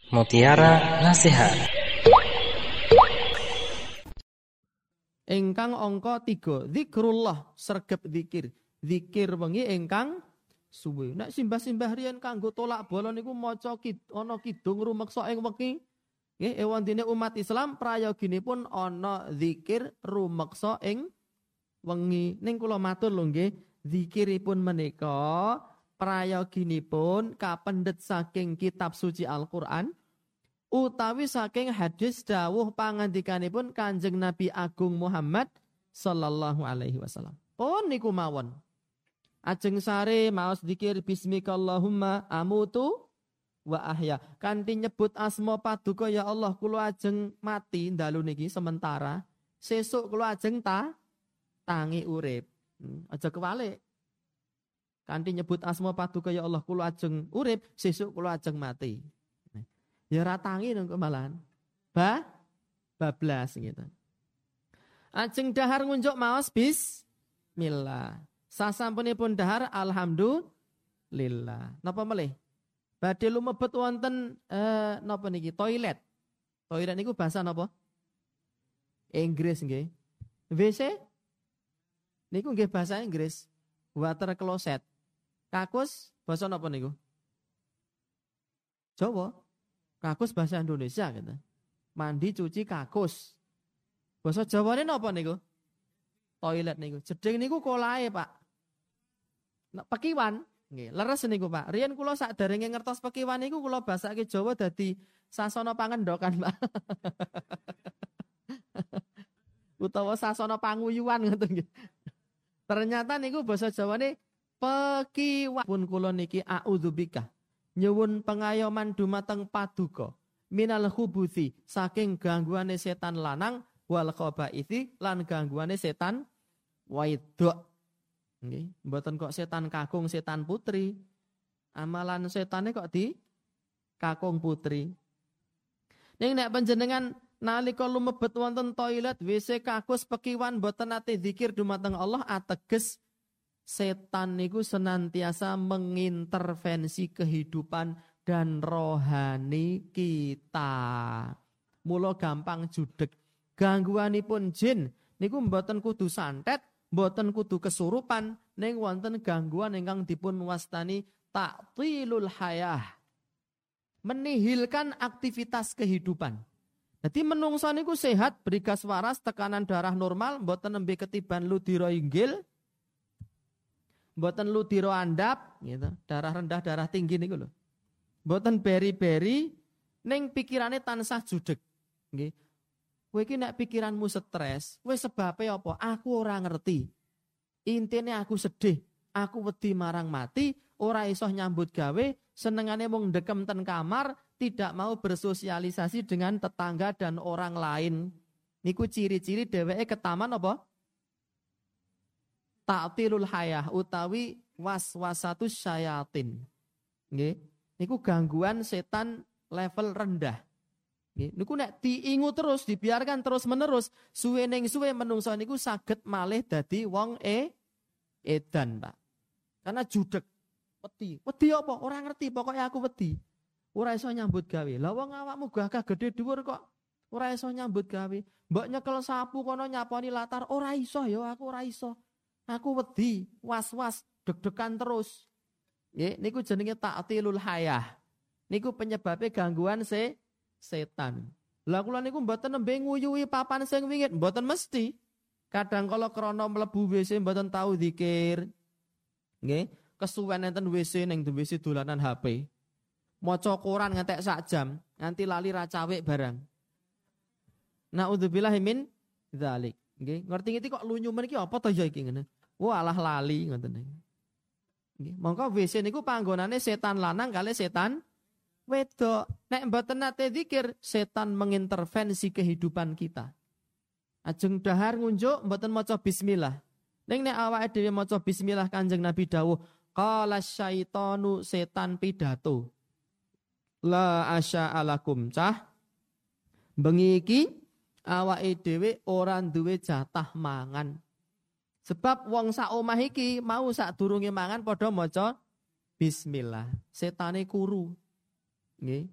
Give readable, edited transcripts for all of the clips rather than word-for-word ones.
Mutiara Nasihat. Ingkang angka 3, zikrullah, sregep zikir. Zikir wengi ingkang suwe. Nek simbah-simbah riyen kanggo tolak bala niku maca ana kidung rumeksa ing wengi. Nggih, ewandene umat Islam prayoginipun ana zikir rumeksa ing wengi. Ning kula matur lho nggih, zikiripun menika prayoginipun kapendhet saking kitab suci Al-Qur'an utawi saking hadis dawuh pangandikanipun Kanjeng Nabi Agung Muhammad sallallahu alaihi wasallam. Pun niku mawon. Ajeng sare maos zikir bismikallahumma amutu wa ahya. Kanthi nyebut asma paduka ya Allah kula ajeng mati dalu niki sementara. Sesuk kula ajeng tangi urip. Aja kewalik. Kanthi nyebut asma paduka ya Allah kula ajeng urip, sesuk kula ajeng mati. Ya ora tangi nang malahan. Bablas gitu. Ajeng dahar ngunjuk maos bismillah. Sasampunipun dahar alhamdulillah. Napa melih? Badhe lumebet wonten napa niki? Toilet. Toilet niku bahasa napa? Inggris nggih. WC niku nggih bahasa Inggris. Water closet. Kakus bahasa napa niku? Jawa. Kakus bahasa Indonesia gitu. Mandi cuci kakus. Bahasa Jawane napa niku? Toilet niku. Jeding niku kolae, Pak. Pekiwan. Nggih, leres niku, Pak. Riyen kula sakderenge ngertos pekiwan niku kula basake Jawa dadi sasana pangendokan, Pak. Utawa sasana panguyuan ngoten nggih. Ternyata niku basa Jawane pekiwan. Pun kula niki a'udzubika. Nyuwun pengayoman dumateng paduka minal khubuthi saking gangguane setan lanang wal khabaithi lan gangguane setan wedok. Nggih, mboten kok setan kakung, setan putri. Amalan setane kok di kakung putri. Ning nek panjenengan nalika lumebet wonten toilet, WC, kakus, pekiwan mboten nate zikir dumateng Allah ateges setan niku senantiasa mengintervensi kehidupan dan rohani kita. Mula gampang judeg. Gangguanipun jin niku mboten kudu santet, mboten kudu kesurupan, ning wonten gangguan ingkang dipun wastani ta'tilul hayah. Menihilkan aktivitas kehidupan. Jadi menungsa niku sehat, berigas waras, tekanan darah normal, mboten nembe ketiban ludira inggil, mboten ludira andap, gitu. Darah rendah, darah tinggi niku lho. Mboten beri-beri, ning pikirane tansah judeg. Nggih. Kowe iki nek pikiranmu stres, wis sebabe apa? Aku ora ngerti. Intine aku sedih, aku wedi marang mati, ora iso nyambut gawe, senengane mung ndekem ten kamar, tidak mau bersosialisasi dengan tetangga dan orang lain. Niku ciri-ciri dheweke ketaman apa? Ta'tilul hayah utawi waswasatus syayatin. Nggih. Niku gangguan setan level rendah. Nggih. Niku nek diingu terus, dibiarkan terus-menerus, suwe ning suwe menungso niku saged malih dadi wong edan, Pak. Karena judeg, wedi. Wedi apa? Ora ngerti, pokoknya aku wedi. Ora iso nyambut gawe. Lah wong awakmu gagah gede dhuwur kok ora iso nyambut gawe. Mbok nyekel sapu kono nyaponi latar, ora iso ya, aku ora iso. Aku wedi, was-was, deg-degan terus. Nggih, niku jenenge ta'tilul hayah. Niku penyebabnya gangguan setan. Lah kula niku mboten nembe nguyuhi papan sing wingit, mboten mesti. Kadang kala krana mlebu WC mboten tahu zikir. Nggih, kesuwen enten WC ning WC dolanan HP. Maca Quran ngantek sak jam, nganti lali ra cawek barang. Naudzubillahi min dzalik. Nggih, ngerti-ngerti kok lunyu meniki apa to ya iki ngene. Wah, alah lali ngoten niku. Nggih, mongko WC niku panggonane setan lanang kali setan wedok. Nek mboten nate zikir, setan mengintervensi kehidupan kita. Ajeng dahar ngunjuk mboten maca bismillah. Ning nek awake dhewe maca bismillah Kanjeng Nabi dawuh, qala syaitanu setan pidato. La asya'alakum cah. Bengi iki awake dhewe ora duwe jatah mangan. Sebab wong sak omah iki mau sak durunge mangan padha maca bismillah. Setane kuru. Nggih.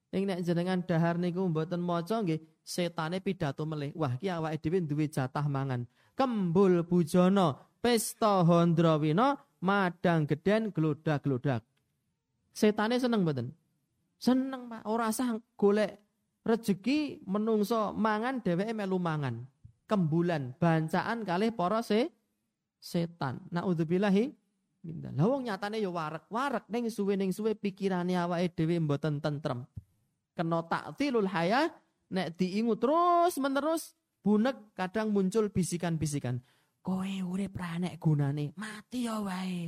Ning nek jenengan dahar niku mboten maca nggih setane pidato melih. Wah, ki awake dhewe duwe jatah mangan. Kembul bujana, pesta handrawina, madang gedhen glodak-glodak. Setane seneng mboten? Seneng, Pak. Ora usah golek rejeki menungso mangan dheweke melu mangan. Kembulan bancaan kalih para setan. Naudzubillahi mindzalik. Lah wong nyatane ya warek ning suwe pikirane awake dhewe mboten tentrem. Kena taktilul hayah, nek diingu terus menerus bunek kadang muncul bisikan-bisikan. Kowe urip ra nek gunane, mati ya wae.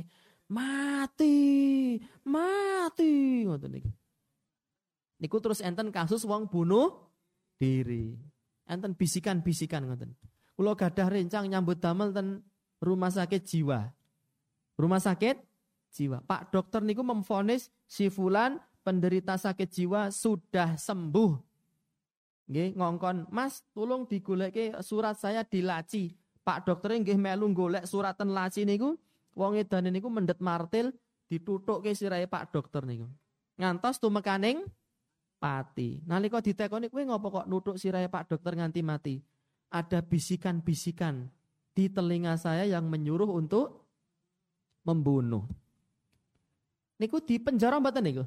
Mati. Ngoten niku. Niku terus enten kasus wong bunuh diri. Enten bisikan-bisikan ngoten. Kula gadah rencang nyambut damel ten rumah sakit jiwa. Rumah sakit jiwa. Pak dokter niku memvonis si fulan penderita sakit jiwa sudah sembuh. Nggih, ngongkon, "Mas, tolong digoleki surat saya di laci." Pak dokter nggih melu golek suratan laci niku, wong edane niku mendet martil ditutukke sirahe Pak dokter niku. Ngantos tumekaning pati. Nalika ditekoni, "Kowe ngopo kok nuthuk sirahe Pak dokter nganti mati?" Ada bisikan-bisikan di telinga saya yang menyuruh untuk membunuh. Niku di penjara mboten niku?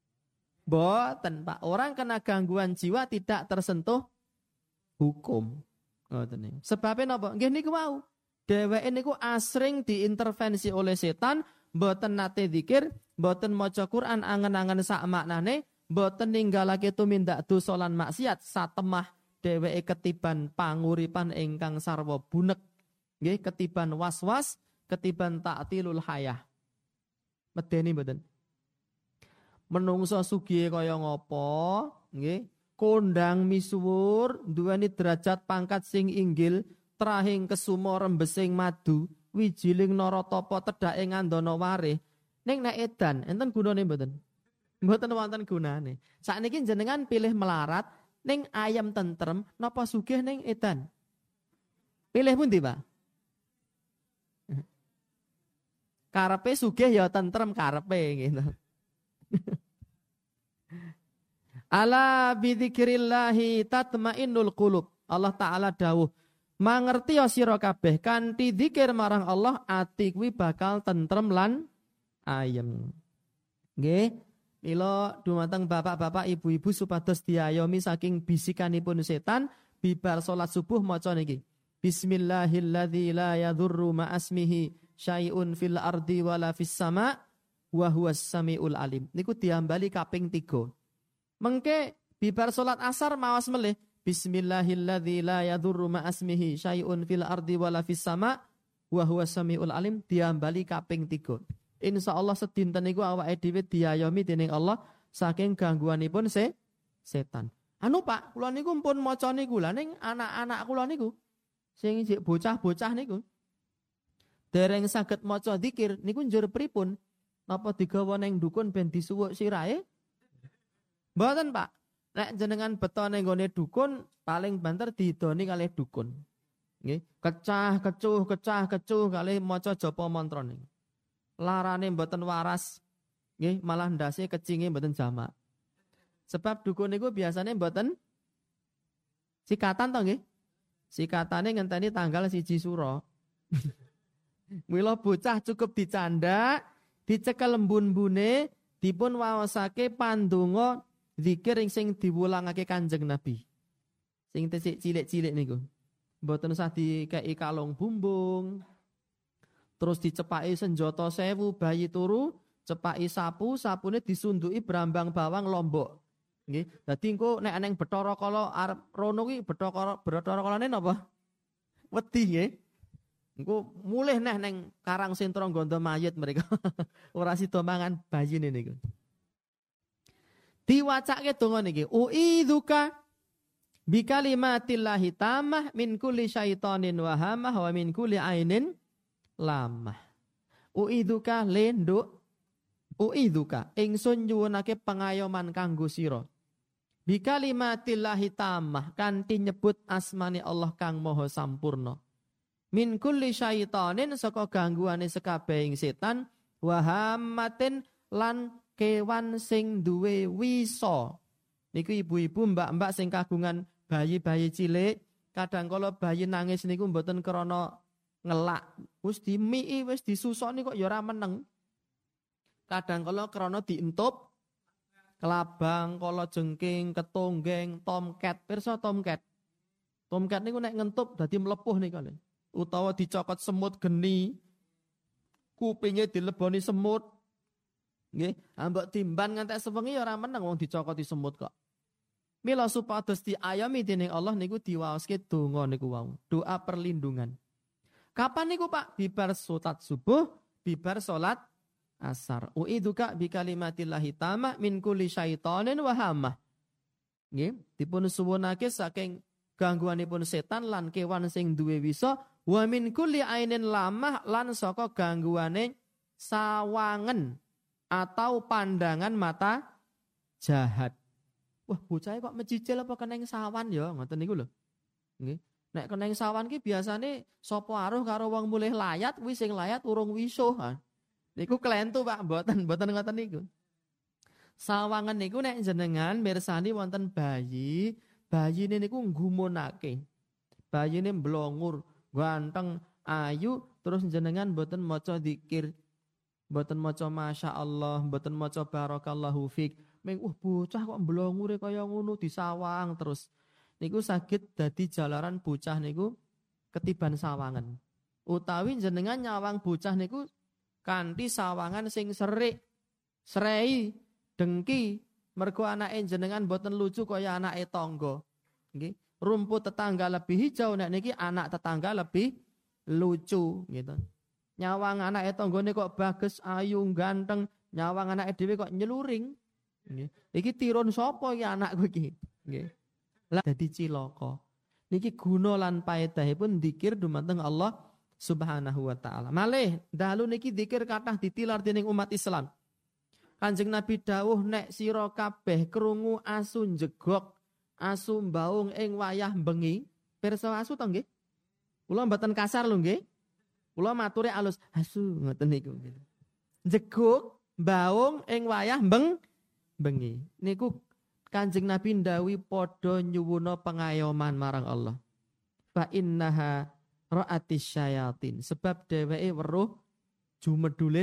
Mboten, Pak. Orang kena gangguan jiwa tidak tersentuh hukum. Ngoten niku. Sebabe napa? Nggih niku wau. Dheweke niku asring diintervensi oleh setan, mboten nate zikir, mboten maca Quran angen-angen sak maknane, mboten ninggalake tumindak dosa lan maksiat, satemah dheweke ketiban panguripan ingkang sarwa bunek. Nggih, ketiban was-was, ketiban ta'tilul hayah. Medeni mboten? Menungso sugih kaya ngopo, nggih, kondang misuwur, duweni derajat pangkat sing inggil, trahing kesuma rembesing madu, wijiling naratapa tedhake ngandana warih. Ning nek edan, enten gunane mboten? Mboten wonten gunane. Sakniki jenengan pilih melarat ning ayam tentrem napa sugih ning edan? Pilih pundi, Pak? Karepe sugih ya tentrem karepe gitu. Ala bidzikrillahi tatmainnul qulub. Allah taala dawuh, mangerti ya sira kabeh kanthi zikir marang Allah ati kuwi bakal tentrem lan ayem. Nggih, mila dumateng bapak-bapak, ibu-ibu supados diayomi saking bisikanipun setan bibar salat subuh maca niki. Bismillahilladzi la yadurru ma'asmihi syai'un fil ardi wala fis sama' wa huwas samiul alim. Niku diambali kaping 3. Mengke bibar salat asar maos melih Bismillahilladzi la yadurru ma'asmihi syai'un fil ardi wala fis sama' wa huwas samiul alim diambali kaping 3. Insyaallah sedinten niku awake dhewe diayomi dening Allah saking gangguanipun setan. Anu Pak, kula niku pun maca niku lha ning anak-anak kula niku sing isih bocah-bocah niku dereng saged maca zikir niku njur pripun? Napa digawa ning dukun ben disuwuk sirahe? Mboten, Pak. Nek jenengan beto ning gone dukun, paling banter didoni kalih dukun. Nggih, kecah kecuh kalih maca japa mantra niku. Larane mboten waras. Nggih, malah ndase kecinge mboten jamak. Sebab dukun niku biasane mboten sikatan to nggih. Sikatane ngenteni tanggal 1 Suro. Mila bocah cukup dicanda, dicekel embun-embune, dipun waosake pandonga zikir sing diwulangake Kanjeng Nabi. Sing tesik cilik-cilik niku. Mboten usah dikei kalung bumbung. Terus dicepaki senjata 1000 bayi turu, cepaki sapu, sapune disunduki brambang bawang lombok. Nggih. Dadi engko nek eneng Bathara Kala arep rono kuwi Bathara Kalane napa? Wedi nggih. Engko mulih neh neng Karang Sentra Gondo mayit mereka. Ora sida mangan bayine niku. Diwacake donga niki, uidzuka bikalimatillahi tammah min kulli syaitanin wa hamah wa min kulli ainin lamah. Uidzuka lenduk, uidzuka ingsun nyuwunake pengayoman kanggo sira. Bikalimatillahi tammah kanthi nyebut asmane Allah kang maha sampurna. Min kulli syaitanin saka gangguane sekabehing setan wa hammatin lan kewan sing duwe wisa Niku ibu-ibu, mbak-mbak sing kagungan bayi-bayi cilik, kadang kala bayi nangis niku mboten krana ngelak, wis dimii, wis disusoni kok ya ora meneng. Kadang kala krana dientup kelabang, kala jengking, ketonggeng, tomcat. Pirsa tomcat. Tomcat niku nek ngentup dadi mlepuh niku lho. Utawa dicokot semut geni, kupinge dileboni semut. Nggih, ambek timban ngantek sewengi ya ora meneng wong dicokoti semut kok. Mila supados diayomi dening Allah niku diwaoske donga niku wau, doa perlindungan. Kapan niku Pak? Bibar salat subuh, bibar salat asar. Uidzuka bi kalimatillahi tamah min kulli syaitonin wa hamah. Nggih, dipun suwunake saking gangguanipun setan lan kewan sing duwe wisa, wa min kulli ainin lamah lan saka gangguane sawangen atau pandangan mata jahat. Wah, bocah kok mecicil apa keneng sawan ya, ngoten niku lho. Nggih. Nek keneng sawan ki biasane sapa aruh karo wong mulih layat, wis sing layat urung wisuh. Niku kelentu Pak, mboten ngoten niku. Sawangan niku nek jenengan mirsani wonten bayi, bayine niku nggumunake. Bayine mblongur, ganteng, ayu, terus jenengan mboten maca zikir, mboten maca masyaallah, mboten maca barakallahu fik. Meng bocah kok mblongure kaya ngono disawang terus. Niku saged dadi jalaran bocah niku ketiban sawangan. Utawi jenengan nyawang bocah niku kanthi sawangan sing serik, srei, dengki, mergo anake jenengan mboten lucu kaya anake tangga. Nggih, rumput tetangga lebih hijau, nek niki anak tetangga lebih lucu gitu. Nyawang anake tanggane kok bagus, ayu, ganteng, nyawang anake dhewe kok nyeluring. Nggih. Iki tirun sapa iki anakku iki? Nggih. Lah dadi cilaka. Niki guna lan paedahipun dzikir dumateng Allah Subhanahu wa taala. Malih dalu niki dzikir kathah ditilar dening umat Islam. Kanjeng Nabi dawuh nek sira kabeh krungu asu njegok, asu mbaung ing wayah bengi, pirsa asu to nggih? Kula mboten kasar lho nggih. Kula maturi alus, asu ngoten niku. Njegok, mbaung ing wayah bengi. Niku Kanjeng Nabi ndawi padha nyuwuna pengayoman marang Allah. Fa innaha ra'atis syayatin. Sebab dheweke weruh jumedule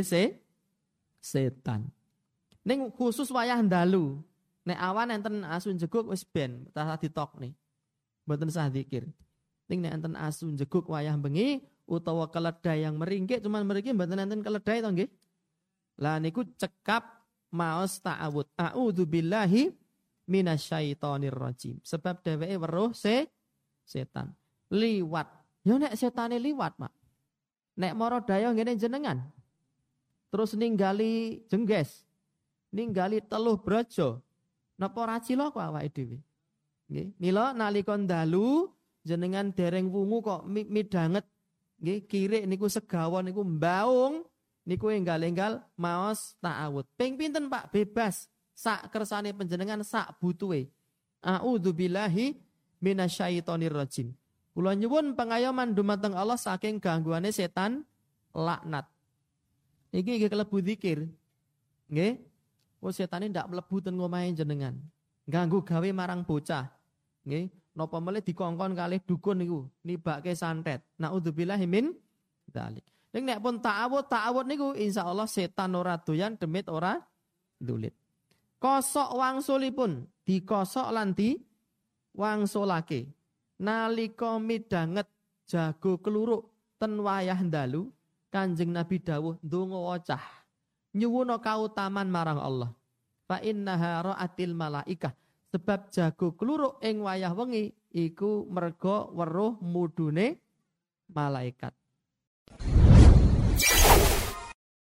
setan. Ning khusus wayah ndalu. Nek awan enten asu njeguk wis ben tak ditokne. Mboten sah zikir. Ning nek enten asu njeguk wayah bengi utawa keledai yang meringkik, cuman mriki mboten enten keledai to nggih. Lah niku cekap maos ta'awud. A'udzubillahi minasyaitonir rajim. Sebab dheweke weruh setan. Liwat. Ya nek setane liwat, Mak. Nek mara daya ngene jenengan. Terus ninggali jengges. Ninggali teluh braja. Napa ora cilaka awake dhewe? Nggih, mila nalika dalu jenengan dereng wungu kok midanget nggih kirik niku segawon niku mbaung niku enggal-enggal maos ta'awud. Ping pinten Pak? Bebas. Sak kersane panjenengan sak butuhe. A'udzubillahi minasyaitonir rajim. Kula nyuwun pangayoman dumateng Allah saking gangguane setan laknat. Iki nggih kelebu zikir. Nggih. Setane ndak mlebu ten ngomahe jenengan. Ganggu gawe marang bocah. Nggih, napa melih dikongkon kalih dukun niku nibake santet. Naudzubillahi min dzalik. Ning nek pun ta'awud niku insyaallah setan ora doyan, demit ora ndulit. Kosok wangsulipun, dikosok lan di wangsulake. Nalika midanget jago keluruk ten wayah dalu, Kanjeng Nabi dawuh ndonga wacah. Nyuwuna kautaman marang Allah. Fa innaha ra'atil malaikah. Sebab jago kluruk ing wayah wengi iku merga weruh mudune malaikat.